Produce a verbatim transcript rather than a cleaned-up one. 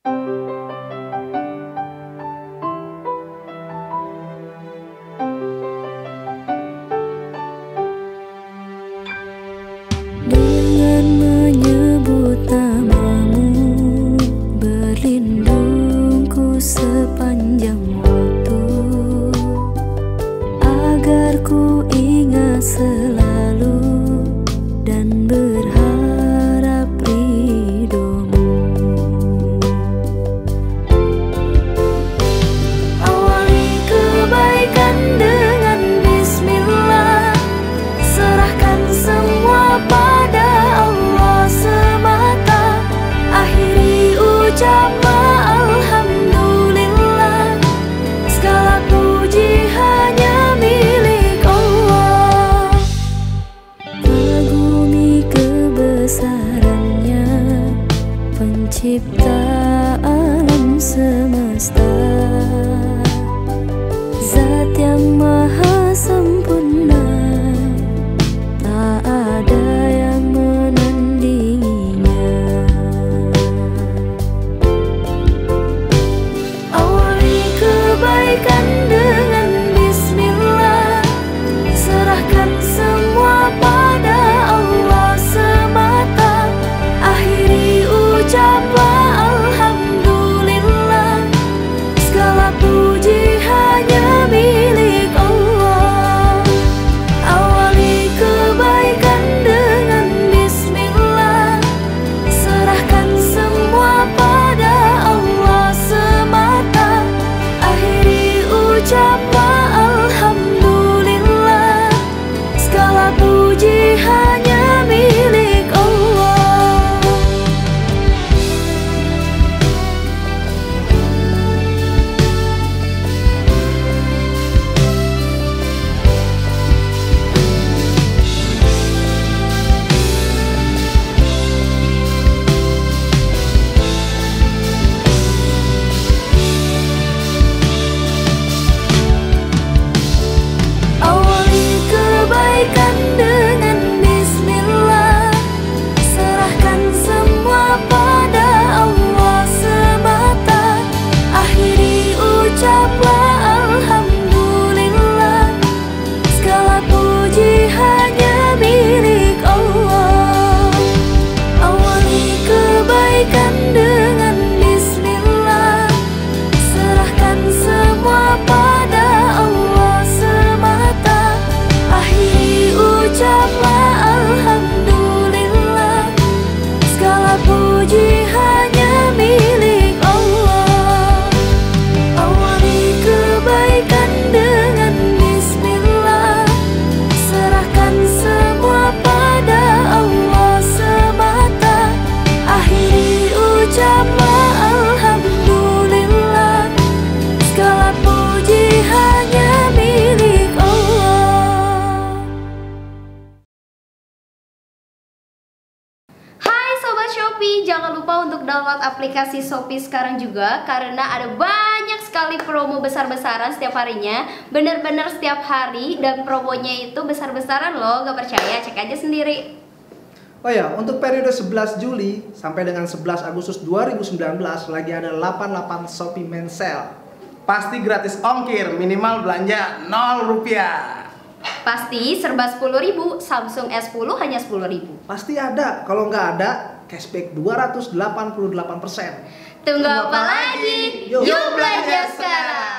Dengan menyebut namamu, berlindungku sepanjang waktu, agar ku ingat selalu dan berharap ridhomu. Awali kebaikan dengan bismillah, serahkan semua pada Allah semata, akhiri ucapan alhamdulillah, segala puji hanya milik Allah. Kagumi kebesarannya, pencipta alam semesta, zat yang maha sempurna, tak ada yang menandinginya. Awali kebaikan dengan bismillah, serahkan semua pada Allah semata, akhiri ucapan alhamdulillah, segala puji hanya milik Allah. Awali kebaikan dengan bismillah, serahkan semua pada Allah semata, akhiri ucapan alhamdulillah, segala puji hanya milik Allah. Awali kebaikan dengan bismillah, serahkan semua pada Allah semata, akhiri ucapan alhamdulillah, segala puji hanya milik Allah. Awali kebaikan dengan bismillah, serahkan semua pada Allah semata, akhiri ucapan alhamdulillah, segala puji hanya milik Allah. Awali kebaikan dengan bismillah, serahkan semua pada Allah semata, akhiri ucapan alhamdulillah, segala puji hanya milik Allah. Hai Sobat Shopee, jangan lupa untuk download aplikasi Shopee sekarang juga, karena ada banyak sekali promo besar-besaran setiap harinya. Bener-bener setiap hari, dan promonya itu besar-besaran loh. Gak percaya? Cek aja sendiri. Oh ya, untuk periode sebelas Juli sampai dengan sebelas Agustus dua ribu sembilan belas lagi ada delapan puluh delapan Shopee Men Sale. Pasti gratis ongkir, minimal belanja nol rupiah. Pasti serba sepuluh ribu, Samsung S sepuluh hanya sepuluh ribu. Pasti ada, kalau nggak ada cashback dua ratus delapan puluh delapan persen. Tunggu apa lagi? Yuk. Yuk belanja sekarang.